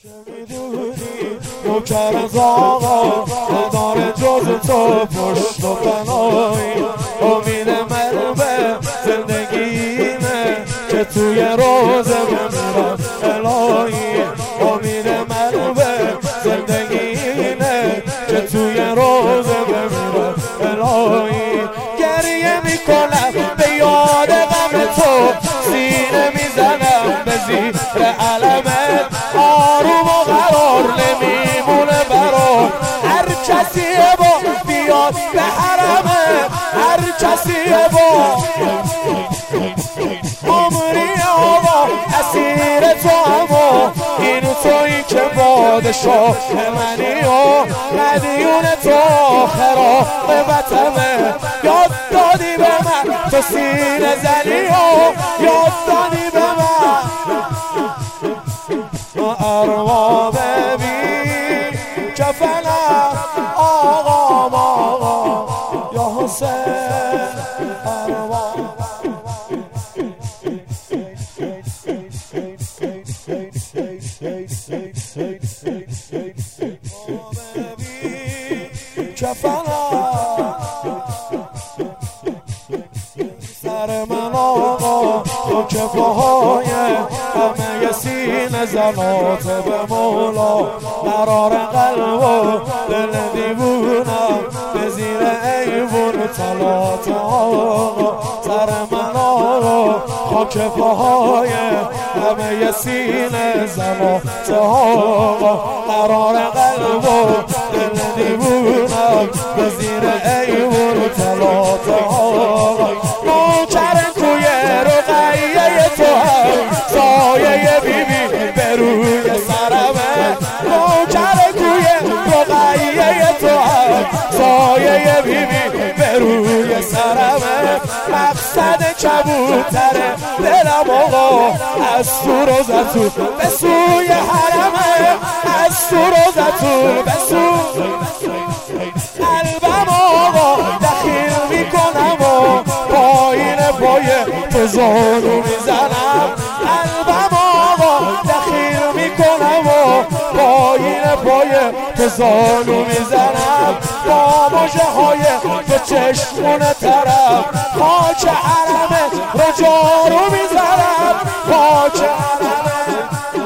میدونی نوکر از آقا نداره جز تو پشت و پناهی. امید من به زندگیمه که توی روزه بمیرم الهی. امید من به زندگیمه که توی روزه بمیرم الهی. گریه میکنم به یاد غم تو، سینه میزنم به زیر علمت، آروم و قرار نمیمونه برام. هر کسی با بیاد به حرمه، هر کسی با عمری آقا اسیر تو، اما این تویی که پادشاه منی و مدیون تو آخرا به وطنه. یاد دادی به من تو سینه زنی و یاد دادی به من ارباب بی کفنم آقا یا حسین ارباب سر من آقا تو که پاهای همه سینه زنات به مولا. قرار قلب و دل دیوونم به زیر ایوون طلات آقا. سر من آقا خاک پاهای همه سینه زنات آقا. قرار قلب و دل دیوونم به زیر ایوون طلات آقا. نوکر کوی رقیه تو هم سایه بیبی به روی سرمه. نوکر کوی رقیه تو هم سایه بیبی به روی سرمه. مقصد کبوتر دلم آقا از سور و زتون به سوی حرمه، از سور و زتون به سوی قلبم آقا دخیل میکنم و پایین پای تو زانو میزنم. قلبم آقا دخیل میکنم و پایین پای تو زانو میزنم. با مژه های تو چشمون طرف خاک حرمه رو جارو میزنم. خاک حرمه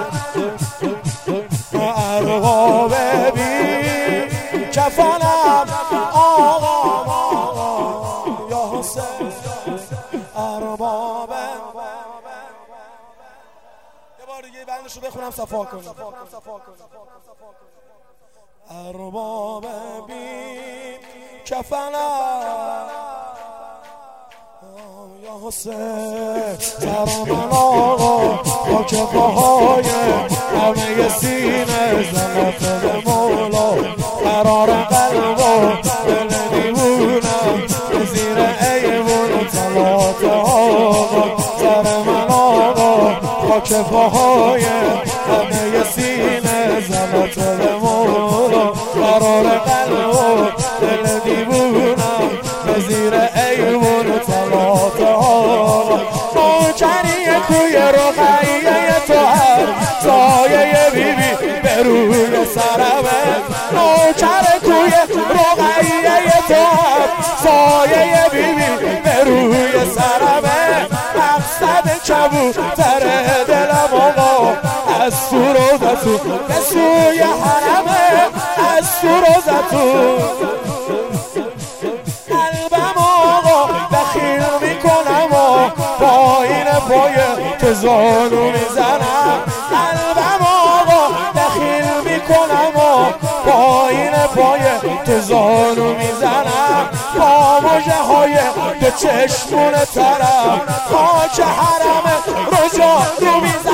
ارباب بی کفنم آقا یا حسین ارباب. یه بار دیگه بندش رو بخونم صفا کنم. ارباب بی کفنم یا حسین سر من آقا با کفاهای همه سینه زنات به مولا. قرار قلب و دل دیوونم به زیر ایوون طلات آقا. سر من آقا با کفاهای همه سینه زنات به مولا. قرار قلب و دل دیوونم به زیر ایوون طلات آقا. نوکری کوی رقیه تو هم سایه بیبی به روی سرمه. نوکر کوی رقیه تو هم سایه بیبی به روی سرمه. مقصد کبوتر دلم آقا از سور و زتون به سوی حرمه، از سور و زتون قلبم آقا دخیل میکنم و پایین پای تو زانو میزنم. قلبم آقا دخیل میکنم و پایین پای تو زانو میزنم. با مژه های تو چشمون طرف خاک حرمه رو جارو میزنم.